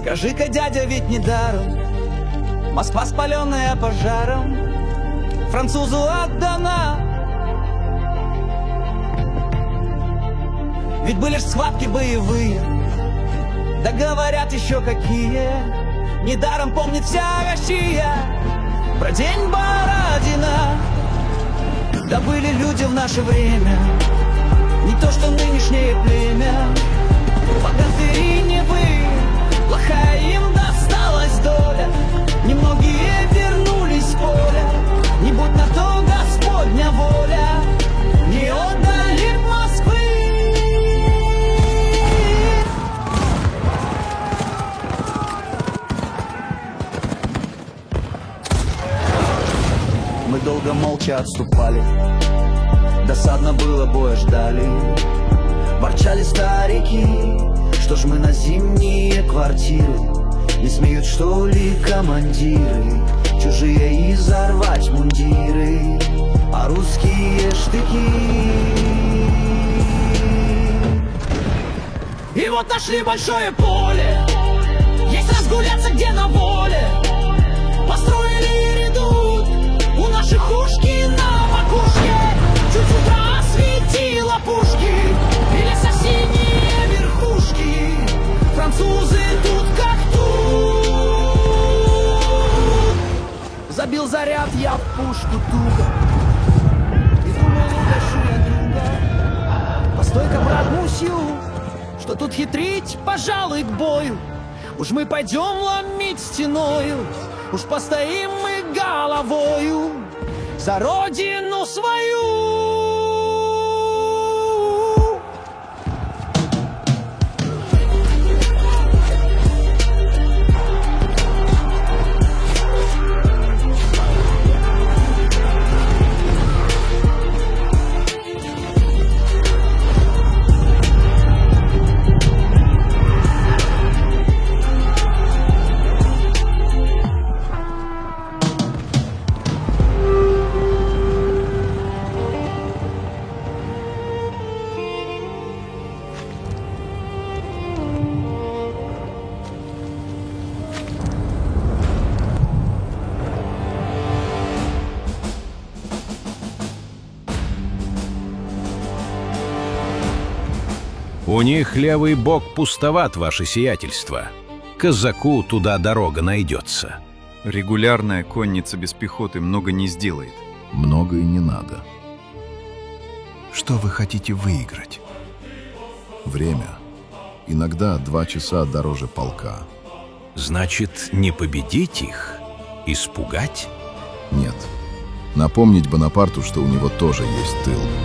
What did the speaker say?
Скажи-ка, дядя, ведь не даром Москва, спаленная пожаром, французу отдана. Ведь были ж схватки боевые, да говорят еще какие. Недаром помнит вся Россия про день Бородина. Да были люди в наше время, не то что нынешнее племя. Богатыри не вы, плохая им досталась доля. Немногие вернулись в поле, не будь на то Господня воля, не отдали Москвы. Мы долго молча отступали, досадно было, боя ждали. Ворчали старики, что ж мы на зимние квартиры. Не смеют, что ли, командиры чужие и взорвать мундиры, а русские штыки. И вот нашли большое поле, есть разгуляться где на воле. Построили редут у наших ушки на макушке. Чуть утро осветило пушки и лесо-синие верхушки. Французы тут как тут. Забил заряд я в пушку туго и думал, угашу я друга. Постой-ка, брат, мусью, что тут хитрить, пожалуй, к бою. Уж мы пойдем ломить стеною, уж постоим мы головою за родину свою. У них левый бок пустоват, ваше сиятельство. Казаку туда дорога найдется. Регулярная конница без пехоты много не сделает. Много и не надо. Что вы хотите выиграть? Время. Иногда 2 часа дороже полка. Значит, не победить их? Испугать? Нет. Напомнить Бонапарту, что у него тоже есть тыл.